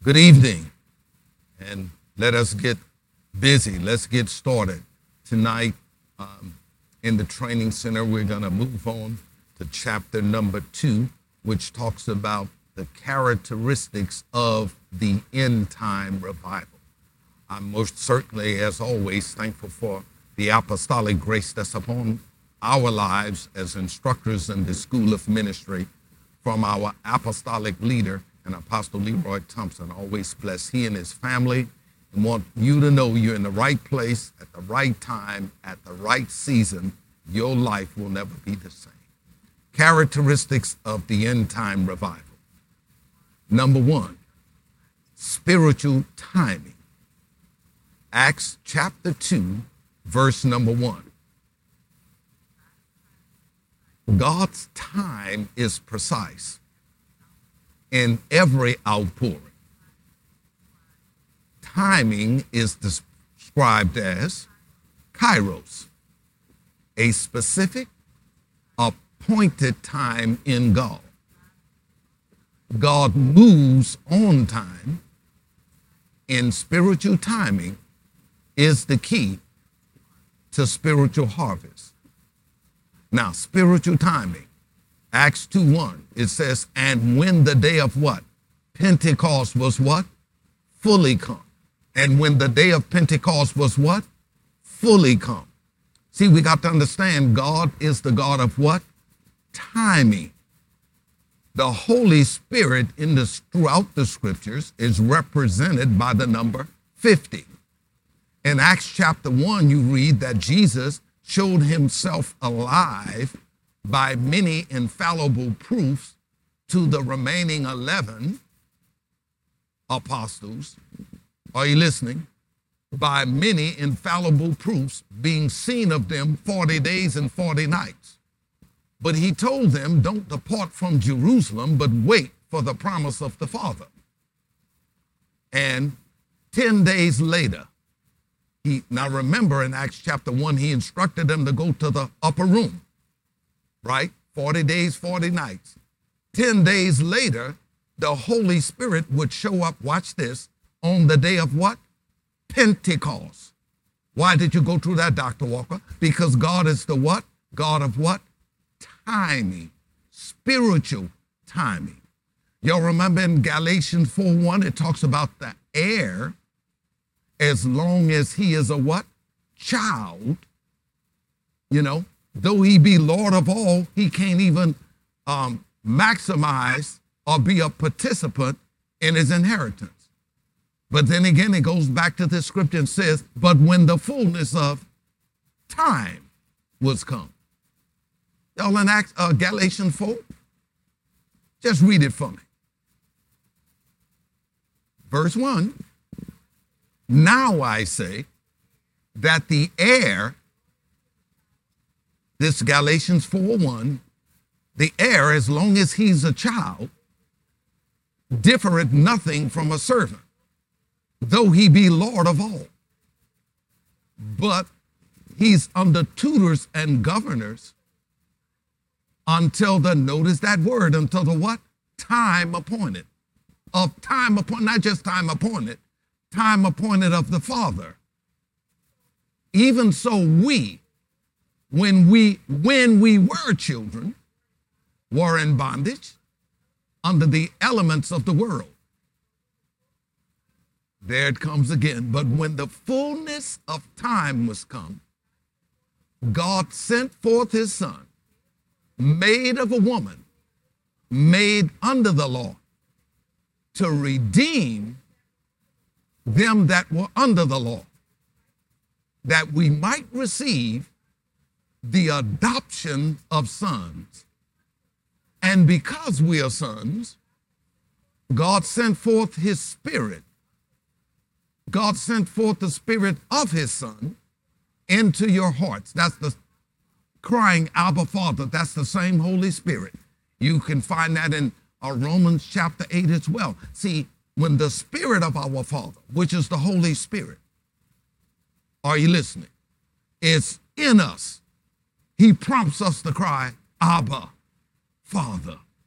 Good evening, and let us get busy. Let's get started. Tonight, in the training center, we're going to move on to chapter number 2, which talks about the characteristics of the end time revival. I'm most certainly, as always, thankful for the apostolic grace that's upon our lives as instructors in the School of Ministry from our apostolic leader and Apostle Leroy Thompson. Always bless he and his family, and want you to know you're in the right place at the right time at the right season. Your life will never be the same. Characteristics of the end time revival. Number 1, spiritual timing. Acts chapter 2, verse number 1. God's time is precise in every outpouring. Timing is described as kairos, a specific, appointed time in God. God moves on time, and spiritual timing is the key to spiritual harvest. Now, spiritual timing, Acts 2:1, it says, and when the day of what? Pentecost was what? Fully come. And when the day of Pentecost was what? Fully come. See, we got to understand God is the God of what? Timing. The Holy Spirit throughout the scriptures is represented by the number 50. In Acts chapter 1, you read that Jesus showed himself alive by many infallible proofs to the remaining 11 apostles. Are you listening? By many infallible proofs being seen of them 40 days and 40 nights. But he told them, don't depart from Jerusalem, but wait for the promise of the Father. And 10 days later, now remember in Acts chapter 1, he instructed them to go to the upper room, right? 40 days, 40 nights. 10 days later, the Holy Spirit would show up, watch this, on the day of what? Pentecost. Why did you go through that, Dr. Walker? Because God is the what? God of what? Timing, spiritual timing. Y'all remember in Galatians 4:1, it talks about the heir, as long as he is a what? Child. You know, though he be Lord of all, he can't even maximize or be a participant in his inheritance. But then again, it goes back to this scripture and says, but when the fullness of time was come. Y'all in Galatians 4? Just read it for me. Verse 1. Now I say that the heir, this Galatians 4:1, the heir, as long as he's a child, differeth nothing from a servant, though he be Lord of all. But he's under tutors and governors until notice that word, until the what? Time appointed. Of time appointed, not just time appointed of the Father. Even so we, when we were children, were in bondage under the elements of the world. There it comes again. But when the fullness of time was come, God sent forth his Son, made of a woman, made under the law, to redeem them that were under the law, that we might receive the adoption of sons. And because we are sons, God sent forth his Spirit. God sent forth the Spirit of his Son into your hearts. That's the crying, Abba, Father. That's the same Holy Spirit. You can find that in Romans chapter 8 as well. See, when the Spirit of our Father, which is the Holy Spirit, are you listening, is in us, he prompts us to cry, Abba, Father.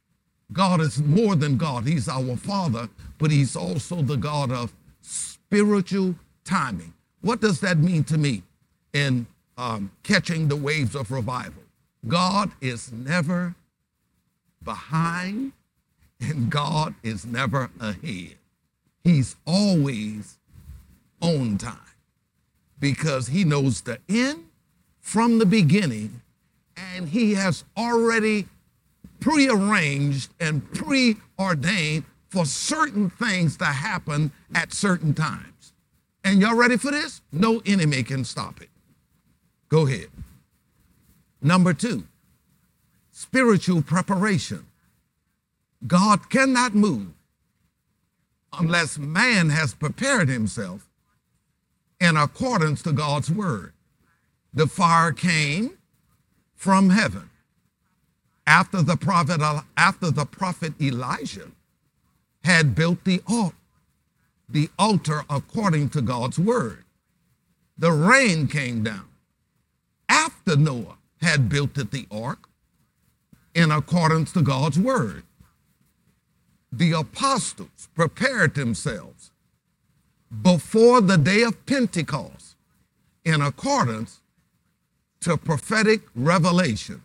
God is more than God. He's our Father, but He's also the God of spiritual timing. What does that mean to me in catching the waves of revival? God is never behind and God is never ahead. He's always on time because He knows the end from the beginning, and He has already prearranged and preordained for certain things to happen at certain times. And y'all ready for this? No enemy can stop it. Go ahead. Number 2, spiritual preparation. God cannot move unless man has prepared himself in accordance to God's word. The fire came from heaven after the prophet Elijah had built the altar according to God's word. The rain came down after Noah had built the ark in accordance to God's word. The apostles prepared themselves before the day of Pentecost in accordance to prophetic revelation.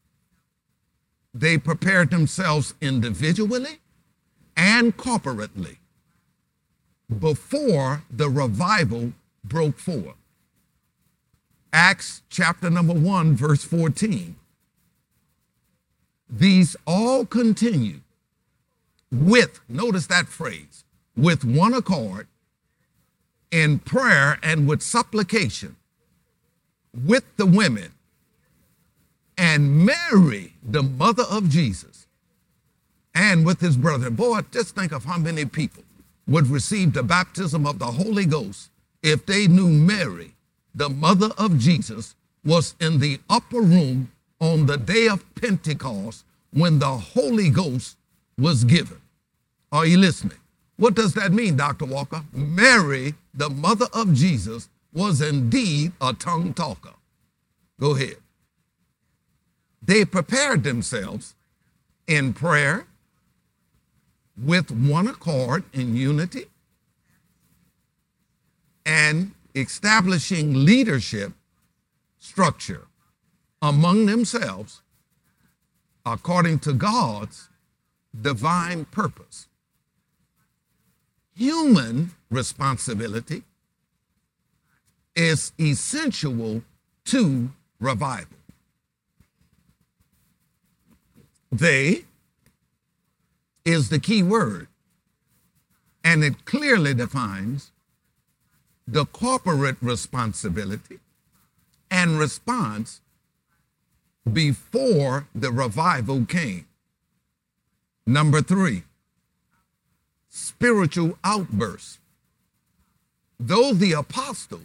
They prepared themselves individually and corporately before the revival broke forth. Acts chapter number 1, verse 14. These all continue with, notice that phrase, with one accord, in prayer and with supplication, with the women, and Mary, the mother of Jesus, and with his brother. Boy, just think of how many people would receive the baptism of the Holy Ghost if they knew Mary, the mother of Jesus, was in the upper room on the day of Pentecost when the Holy Ghost was given. Are you listening? What does that mean, Dr. Walker? Mary, the mother of Jesus, was indeed a tongue talker. Go ahead. They prepared themselves in prayer with one accord in unity and establishing leadership structure among themselves according to God's divine purpose. Human responsibility is essential to revival. They is the key word, and it clearly defines the corporate responsibility and response before the revival came. Number 3, spiritual outbursts. Though the apostles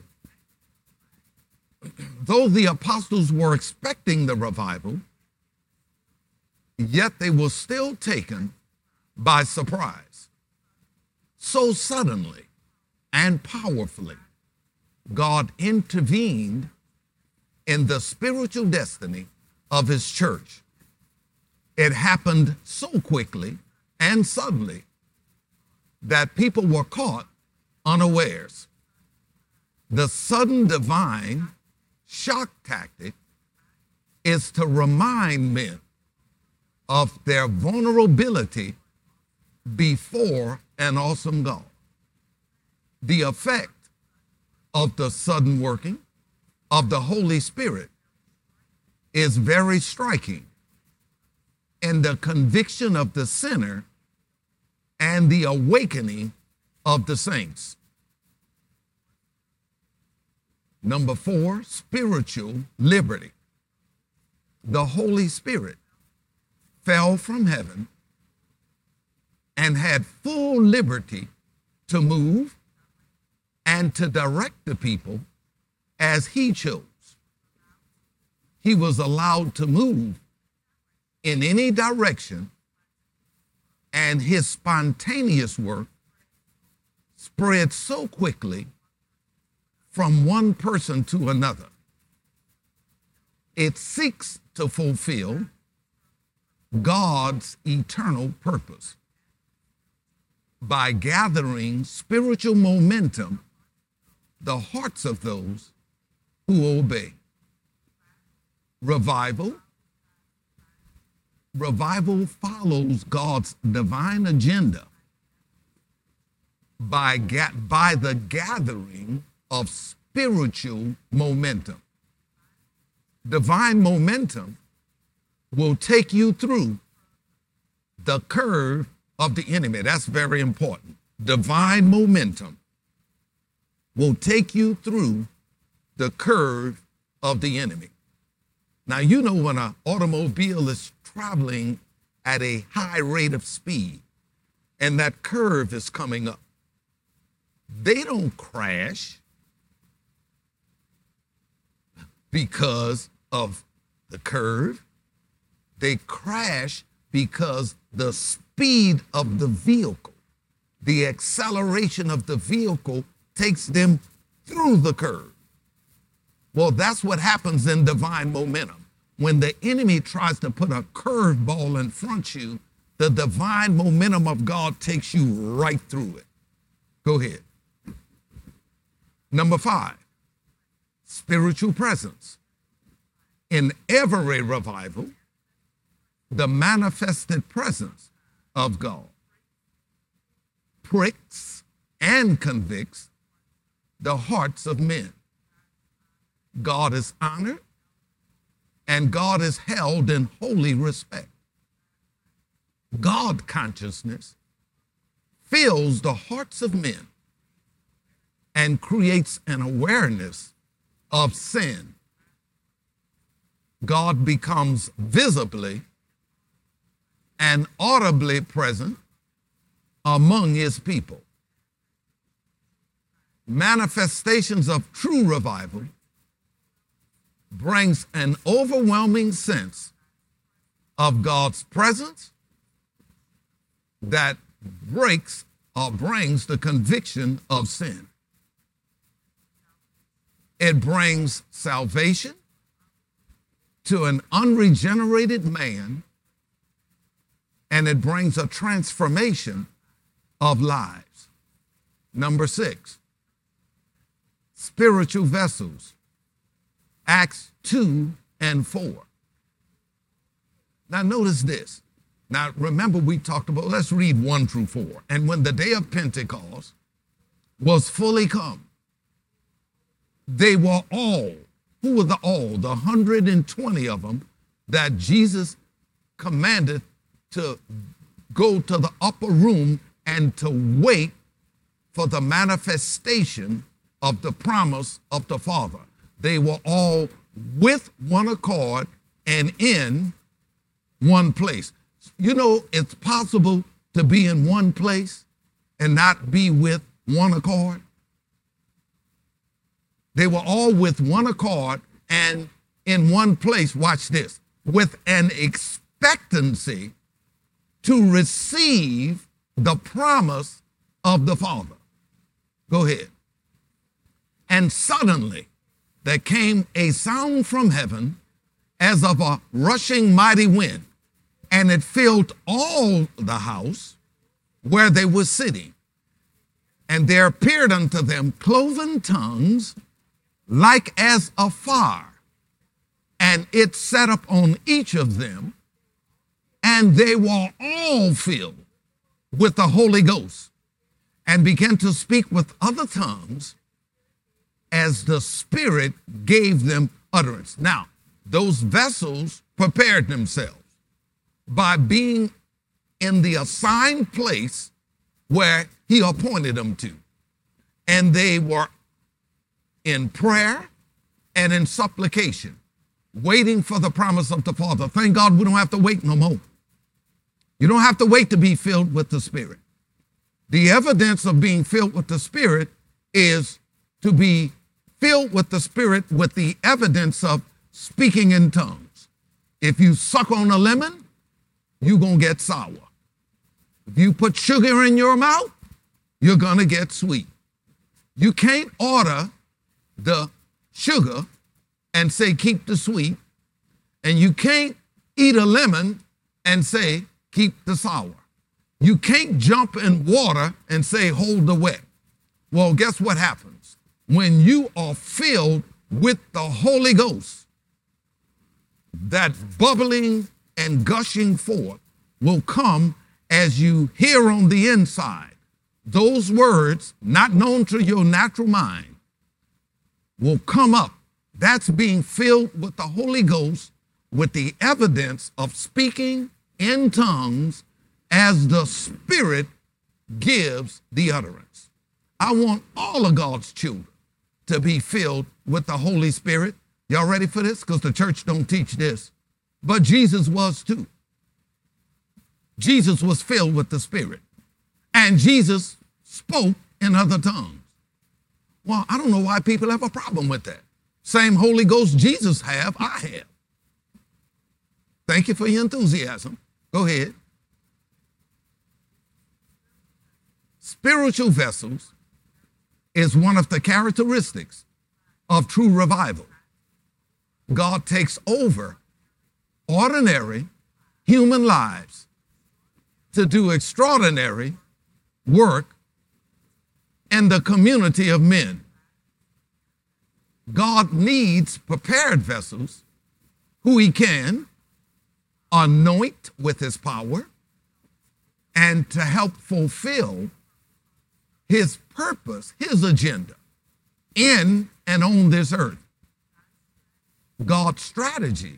were expecting the revival, yet they were still taken by surprise. So suddenly and powerfully, God intervened in the spiritual destiny of his church. It happened so quickly and suddenly that people were caught unawares. The sudden divine shock tactic is to remind men of their vulnerability before an awesome God. The effect of the sudden working of the Holy Spirit is very striking in the conviction of the sinner and the awakening of the saints. Number 4, spiritual liberty. The Holy Spirit fell from heaven and had full liberty to move and to direct the people as he chose. He was allowed to move in any direction, and his spontaneous work spread so quickly from one person to another. It seeks to fulfill God's eternal purpose by gathering spiritual momentum, the hearts of those who obey. Revival follows God's divine agenda by the gathering of spiritual momentum. Divine momentum will take you through the curve of the enemy. That's very important. Divine momentum will take you through the curve of the enemy. Now, you know, when an automobile is traveling at a high rate of speed and that curve is coming up, they don't crash because of the curve. They crash because the speed of the vehicle, the acceleration of the vehicle takes them through the curve. Well, that's what happens in divine momentum. When the enemy tries to put a curveball in front of you, the divine momentum of God takes you right through it. Go ahead. Number 5, spiritual presence. In every revival, the manifested presence of God pricks and convicts the hearts of men. God is honored and God is held in holy respect. God consciousness fills the hearts of men and creates an awareness of sin. God becomes visibly and audibly present among his people. Manifestations of true revival brings an overwhelming sense of God's presence that breaks or brings the conviction of sin. It brings salvation to an unregenerated man, and it brings a transformation of lives. Number 6, spiritual vessels. Acts 2 and 4. Now notice this. Now remember we talked about, let's read 1 through 4. And when the day of Pentecost was fully come, they were all, who were the all? The 120 of them that Jesus commanded to go to the upper room and to wait for the manifestation of the promise of the Father. They were all with one accord and in one place. You know, it's possible to be in one place and not be with one accord. They were all with one accord and in one place, watch this, with an expectancy to receive the promise of the Father. Go ahead. And suddenly there came a sound from heaven as of a rushing mighty wind, and it filled all the house where they were sitting. And there appeared unto them cloven tongues like as of fire, and it sat up on each of them, and they were all filled with the Holy Ghost, and began to speak with other tongues as the Spirit gave them utterance. Now, those vessels prepared themselves by being in the assigned place where he appointed them to. And they were in prayer and in supplication, waiting for the promise of the Father. Thank God we don't have to wait no more. You don't have to wait to be filled with the Spirit. The evidence of being filled with the Spirit is to be filled with the Spirit with the evidence of speaking in tongues. If you suck on a lemon, you're going to get sour. If you put sugar in your mouth, you're going to get sweet. You can't order the sugar and say, keep the sweet. And you can't eat a lemon and say, keep the sour. You can't jump in water and say, hold the wet. Well, guess what happens? When you are filled with the Holy Ghost, that bubbling and gushing forth will come as you hear on the inside. Those words, not known to your natural mind, will come up. That's being filled with the Holy Ghost with the evidence of speaking in tongues as the Spirit gives the utterance. I want all of God's children to be filled with the Holy Spirit. Y'all ready for this? Because the church don't teach this. But Jesus was too. Jesus was filled with the Spirit. And Jesus spoke in other tongues. Well, I don't know why people have a problem with that. Same Holy Ghost Jesus have, I have. Thank you for your enthusiasm. Go ahead. Spiritual vessels is one of the characteristics of true revival. God takes over ordinary human lives to do extraordinary work in the community of men. God needs prepared vessels who he can anoint with his power and to help fulfill his purpose, his agenda in and on this earth. God's strategy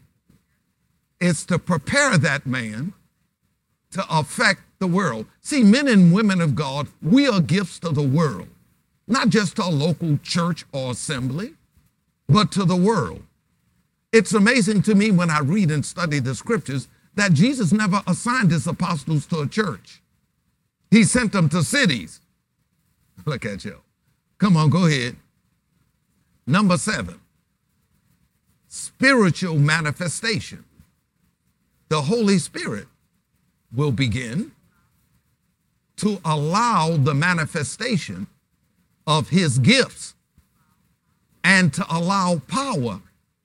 is to prepare that man to affect the world. See, men and women of God, we are gifts to the world, not just to a local church or assembly, but to the world. It's amazing to me when I read and study the scriptures that Jesus never assigned his apostles to a church. He sent them to cities. Look at you. Come on, go ahead. Number 7, spiritual manifestation. The Holy Spirit will begin to allow the manifestation of his gifts and to allow power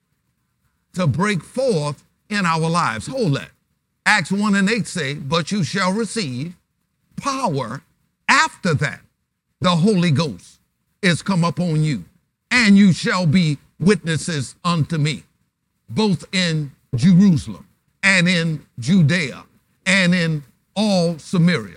to break forth in our lives. Hold that. Acts 1:8 say, but you shall receive power after that the Holy Ghost is come upon you, and you shall be witnesses unto me, both in Jerusalem and in Judea and in all Samaria,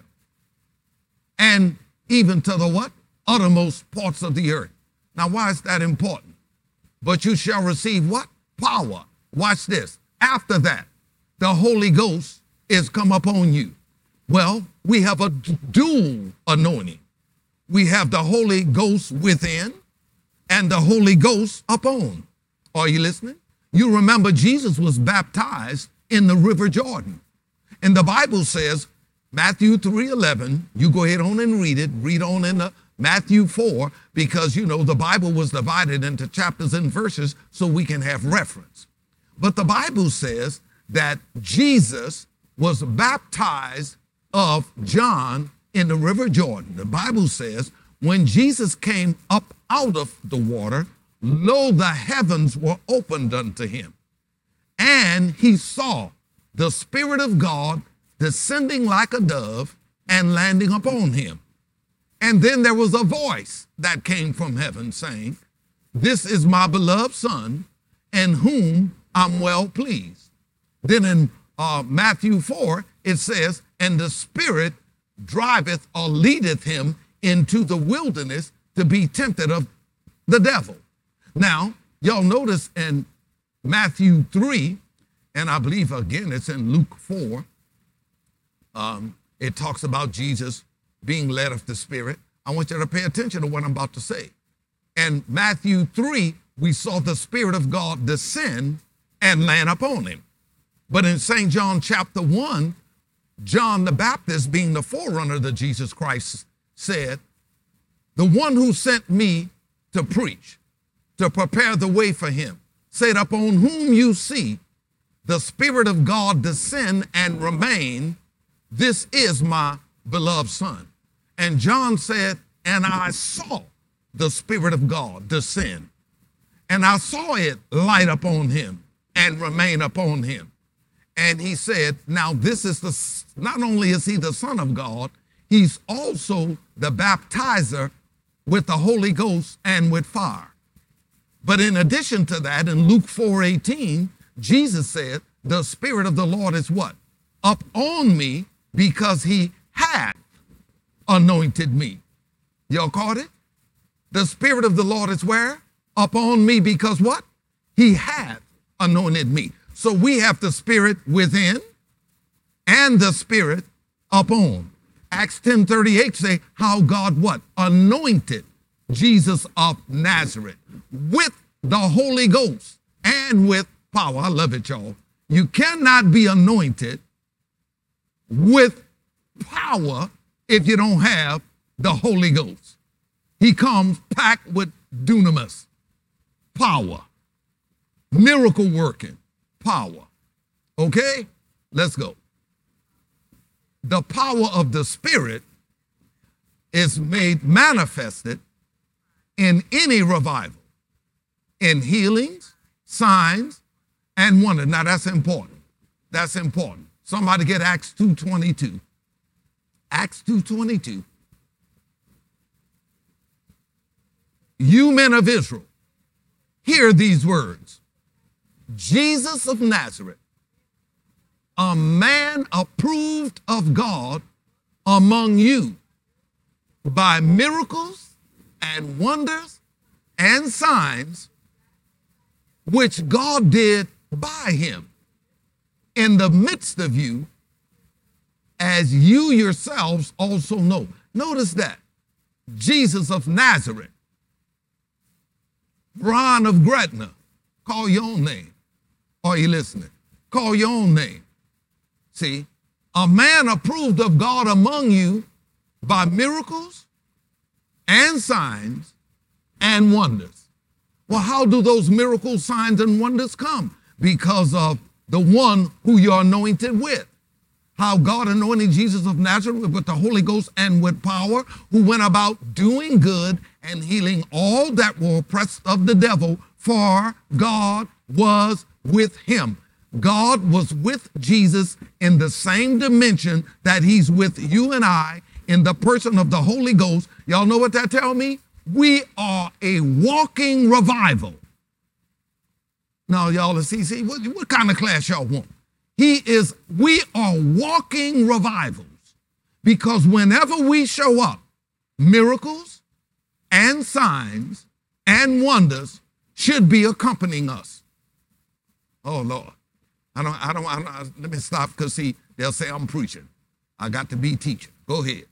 and even to the what? Uttermost parts of the earth. Now, why is that important? But you shall receive what? Power. Watch this. After that, the Holy Ghost is come upon you. Well, we have a dual anointing. We have the Holy Ghost within and the Holy Ghost upon. Are you listening? You remember Jesus was baptized in the River Jordan. And the Bible says, Matthew 3:11, you go ahead on and read it. Read on in Matthew 4, because, you know, the Bible was divided into chapters and verses so we can have reference. But the Bible says that Jesus was baptized of John in the River Jordan. The Bible says when Jesus came up out of the water, lo, the heavens were opened unto him. And he saw the Spirit of God descending like a dove and landing upon him. And then there was a voice that came from heaven saying, this is my beloved Son, in whom I'm well pleased. Then in Matthew 4, it says, and the Spirit driveth or leadeth him into the wilderness to be tempted of the devil. Now, y'all notice in Matthew 3, and I believe again it's in Luke 4, it talks about Jesus being led of the Spirit. I want you to pay attention to what I'm about to say. In Matthew 3, we saw the Spirit of God descend and land upon him. But in St. John chapter 1, John the Baptist, being the forerunner of Jesus Christ, said, the one who sent me to preach, to prepare the way for him, said, upon whom you see the Spirit of God descend and remain, this is my beloved Son. And John said, and I saw the Spirit of God descend, and I saw it light upon him and remain upon him. And he said, now this is not only is he the Son of God, he's also the baptizer with the Holy Ghost and with fire. But in addition to that, in Luke 4:18, Jesus said, the Spirit of the Lord is what? Up on me, because he hath anointed me. Y'all caught it? The Spirit of the Lord is where? Up on me, because what? He hath anointed me. So we have the Spirit within and the Spirit upon. Acts 10:38 say how God what? Anointed Jesus of Nazareth with the Holy Ghost and with power. I love it, y'all. You cannot be anointed with power if you don't have the Holy Ghost. He comes packed with dunamis, power, miracle working power. Okay? Let's go. The power of the Spirit is made manifested in any revival, in healings, signs, and wonders. Now that's important. That's important. Somebody get Acts 2:22. Acts 2:22. You men of Israel, hear these words. Jesus of Nazareth, a man approved of God among you by miracles and wonders and signs which God did by him in the midst of you, as you yourselves also know. Notice that. Jesus of Nazareth, Ron of Gretna, call your own name. Are you listening? Call your own name. See, a man approved of God among you by miracles and signs and wonders. Well, how do those miracles, signs, and wonders come? Because of the one who you're anointed with. How God anointed Jesus of Nazareth with the Holy Ghost and with power, who went about doing good and healing all that were oppressed of the devil, for God was with him. God was with Jesus in the same dimension that he's with you and I in the person of the Holy Ghost. Y'all know what that tells me? We are a walking revival. Now, y'all, see, what kind of class y'all want? We are walking revivals, because whenever we show up, miracles and signs and wonders should be accompanying us. Oh, Lord. Let me stop, because see, they'll say I'm preaching. I got to be teaching. Go ahead.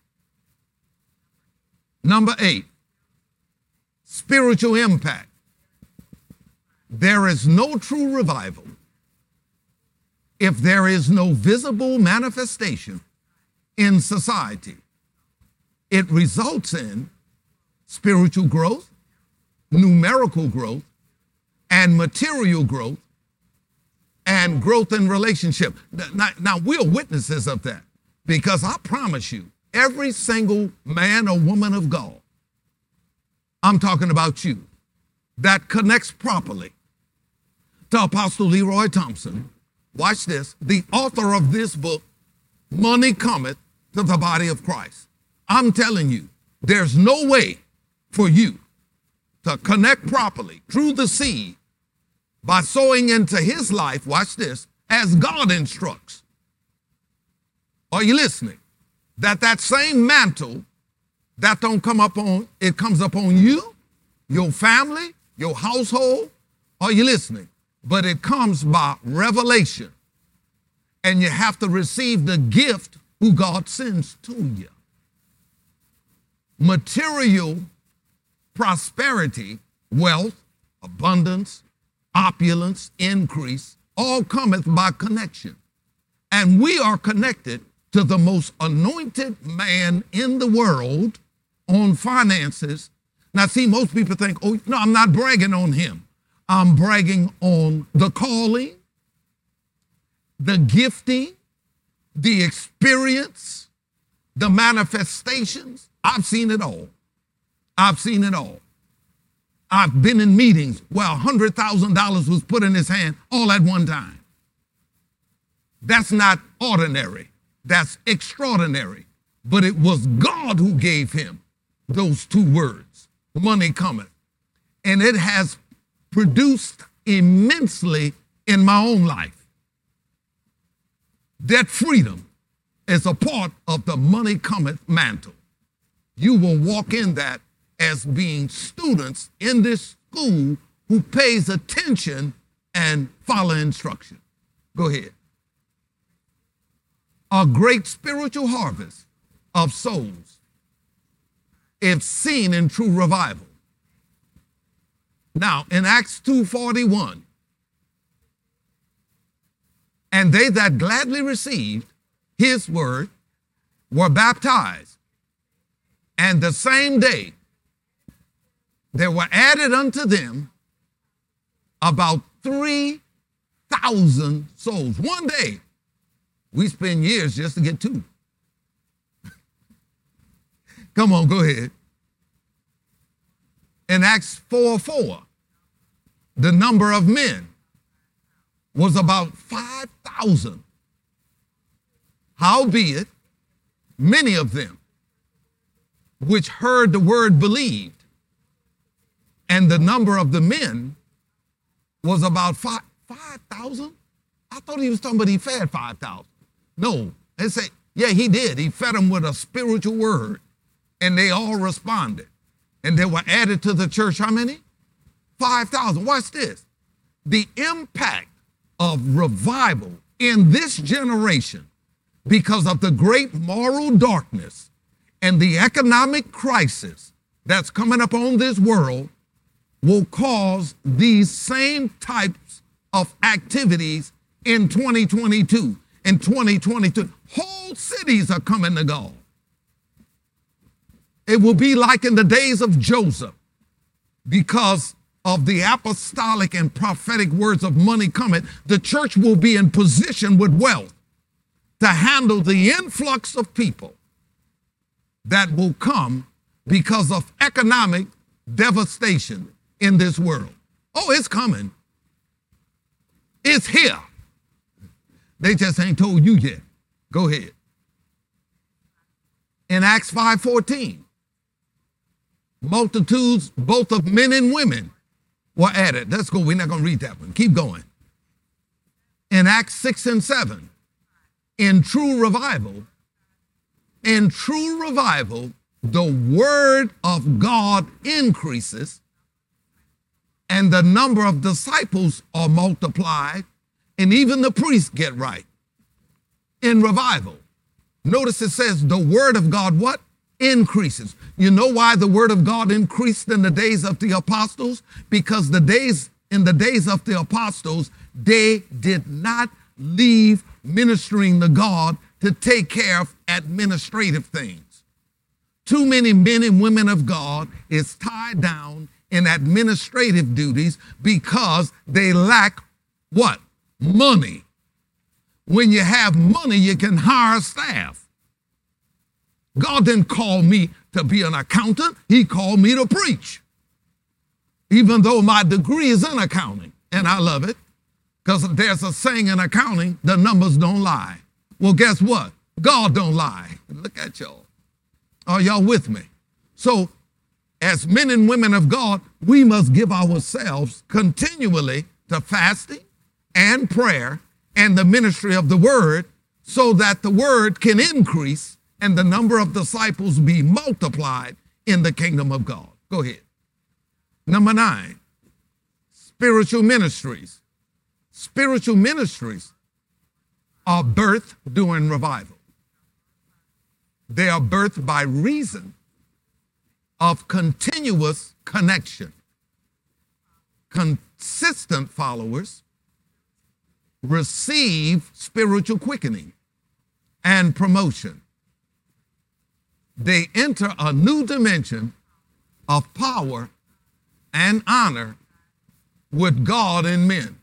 Number 8, spiritual impact. There is no true revival if there is no visible manifestation in society. It results in spiritual growth, numerical growth, and material growth, and growth in relationship. Now, we're witnesses of that, because I promise you, every single man or woman of God, I'm talking about you, that connects properly to Apostle Leroy Thompson, watch this, the author of this book, Money Cometh to the Body of Christ. I'm telling you, there's no way for you to connect properly through the seed by sowing into his life, watch this, as God instructs. Are you listening? That same mantle that don't come up on, it comes upon you, your family, your household. Are you listening? But it comes by revelation. And you have to receive the gift who God sends to you. Material prosperity, wealth, abundance, opulence, increase, all cometh by connection. And we are connected to the most anointed man in the world on finances. Now, see, most people think, oh, no, I'm not bragging on him. I'm bragging on the calling, the gifting, the experience, the manifestations. I've seen it all. I've seen it all. I've been in meetings where $100,000 was put in his hand all at one time. That's not ordinary. That's extraordinary. But it was God who gave him those two words, money cometh. And it has produced immensely in my own life. Debt freedom is a part of the money cometh mantle. You will walk in that as being students in this school who pays attention and follow instruction. Go ahead. A great spiritual harvest of souls if seen in true revival. Now, in Acts 2:41, and they that gladly received his word were baptized, and the same day there were added unto them about 3,000 souls. One day. We spend years just to get two. Come on, go ahead. In Acts 4:4, the number of men was about 5,000. Howbeit, many of them which heard the word believed, and the number of the men was about 5,000. I thought he was talking about he fed 5,000. No, they say, yeah, he did. He fed them with a spiritual word, and they all responded. And they were added to the church, how many? 5,000. Watch this. The impact of revival in this generation, because of the great moral darkness and the economic crisis that's coming up on this world, will cause these same types of activities in 2022. In 2022, whole cities are coming to God. It will be like in the days of Joseph, because of the apostolic and prophetic words of money cometh, the church will be in position with wealth to handle the influx of people that will come because of economic devastation in this world. Oh, it's coming. It's here. They just ain't told you yet. Go ahead. In Acts 5:14, multitudes both of men and women were added. Let's go. We're not going to read that one. Keep going. In Acts 6 and 7, in true revival, the word of God increases, and the number of disciples are multiplied, and even the priests get right. In revival, notice it says the word of God, what? Increases. You know why the word of God increased in the days of the apostles? Because in the days of the apostles, they did not leave ministering to God to take care of administrative things. Too many men and women of God is tied down in administrative duties because they lack what? Money. When you have money, you can hire staff. God didn't call me to be an accountant. He called me to preach. Even though my degree is in accounting, and I love it, because there's a saying in accounting, the numbers don't lie. Well, guess what? God don't lie. Look at y'all. Are y'all with me? So, as men and women of God, we must give ourselves continually to fasting and prayer and the ministry of the word, so that the word can increase and the number of disciples be multiplied in the kingdom of God. Go ahead. Number 9, spiritual ministries. Spiritual ministries are birthed during revival. They are birthed by reason of continuous connection. Consistent followers receive spiritual quickening and promotion. They enter a new dimension of power and honor with God and men.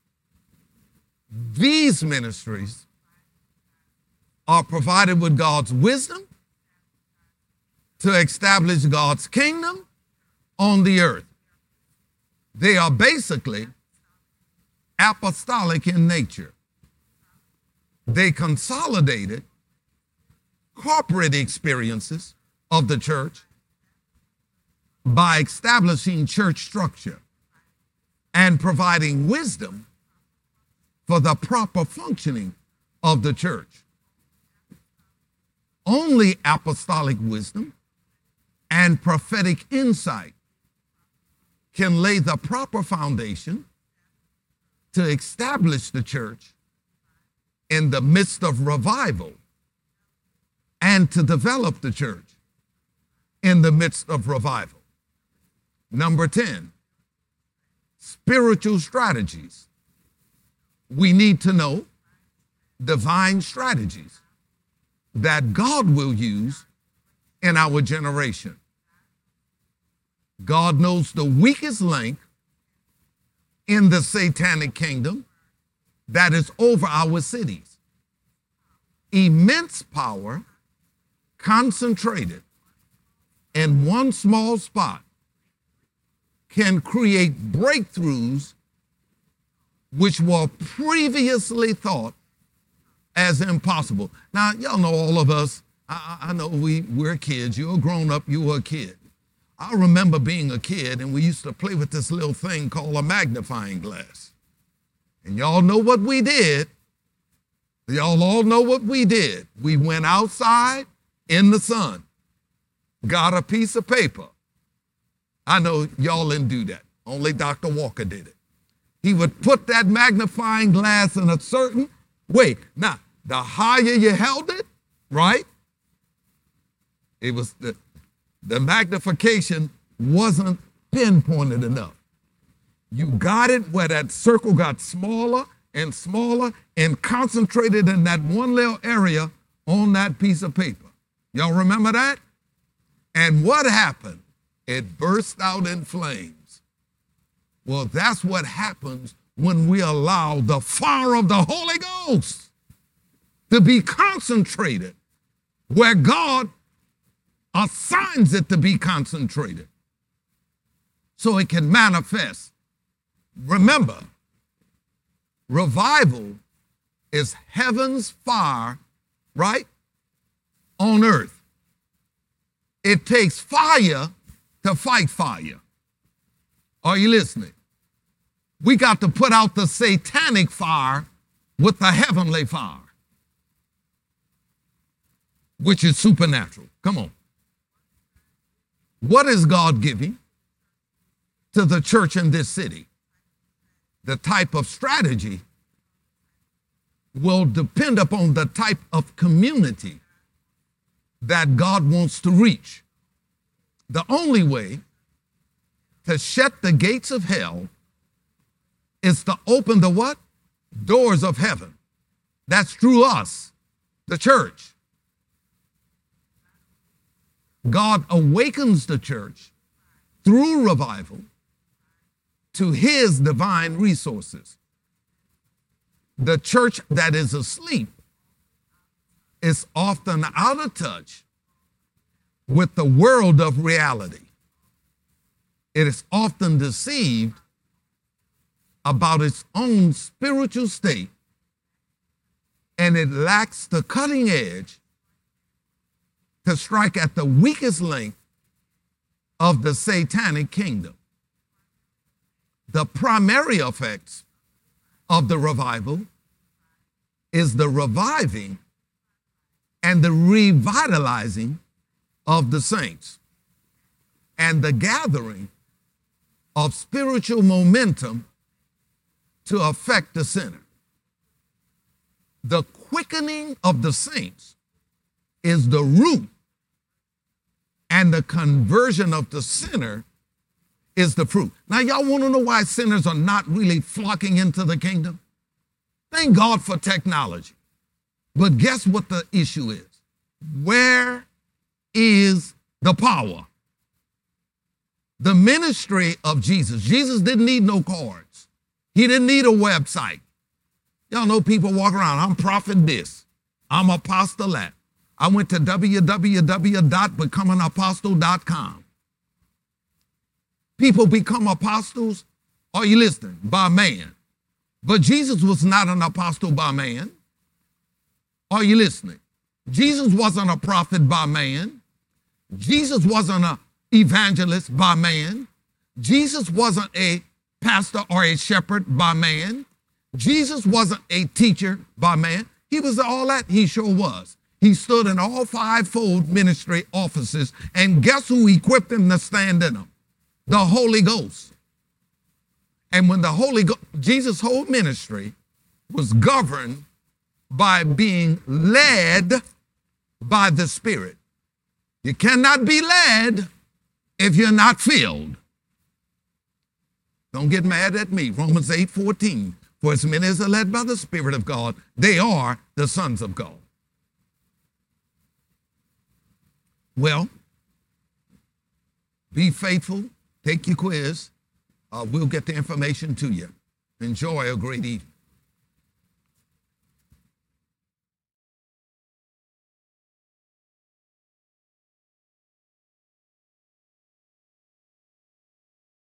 These ministries are provided with God's wisdom to establish God's kingdom on the earth. They are basically apostolic in nature. They consolidated corporate experiences of the church by establishing church structure and providing wisdom for the proper functioning of the church. Only apostolic wisdom and prophetic insight can lay the proper foundation to establish the church in the midst of revival and to develop the church in the midst of revival. Number 10, spiritual strategies. We need to know divine strategies that God will use in our generation. God knows the weakest link in the satanic kingdom that is over our cities. Immense power concentrated in one small spot can create breakthroughs which were previously thought as impossible. Now, y'all know all of us, I know we're kids. You're a grown-up, you were a kid. I remember being a kid, and we used to play with this little thing called a magnifying glass. And y'all know what we did. Y'all all know what we did. We went outside in the sun, got a piece of paper. I know y'all didn't do that. Only Dr. Walker did it. He would put that magnifying glass in a certain way. Now, the higher you held it, right? It was the magnification wasn't pinpointed enough. You got it where that circle got smaller and smaller and concentrated in that one little area on that piece of paper. Y'all remember that? And what happened? It burst out in flames. Well, that's what happens when we allow the fire of the Holy Ghost to be concentrated where God assigns it to be concentrated so it can manifest. Remember, revival is heaven's fire, right, on earth. It takes fire to fight fire. Are you listening? We got to put out the satanic fire with the heavenly fire, which is supernatural. Come on. What is God giving to the church in this city? The type of strategy will depend upon the type of community that God wants to reach. The only way to shut the gates of hell is to open the what? Doors of heaven. That's through us, the church. God awakens the church through revival to his divine resources. The church that is asleep is often out of touch with the world of reality. It is often deceived about its own spiritual state, and it lacks the cutting edge to strike at the weakest link of the satanic kingdom. The primary effects of the revival is the reviving and the revitalizing of the saints and the gathering of spiritual momentum to affect the sinner. The quickening of the saints is the root, and the conversion of the sinner is the fruit. Now, y'all want to know why sinners are not really flocking into the kingdom? Thank God for technology. But guess what the issue is? Where is the power? The ministry of Jesus. Jesus didn't need no cards. He didn't need a website. Y'all know people walk around, I'm prophet this, I'm apostle that. I went to www.becomeingapostle.com. People become apostles, are you listening? By man. But Jesus was not an apostle by man. Are you listening? Jesus wasn't a prophet by man. Jesus wasn't an evangelist by man. Jesus wasn't a pastor or a shepherd by man. Jesus wasn't a teacher by man. He was all that. He sure was. He stood in all fivefold ministry offices, and guess who equipped him to stand in them? The Holy Ghost. And when Jesus' whole ministry was governed by being led by the Spirit. You cannot be led if you're not filled. Don't get mad at me. Romans 8:14. For as many as are led by the Spirit of God, they are the sons of God. Well, be faithful. Take your quiz. We'll get the information to you. Enjoy a great evening.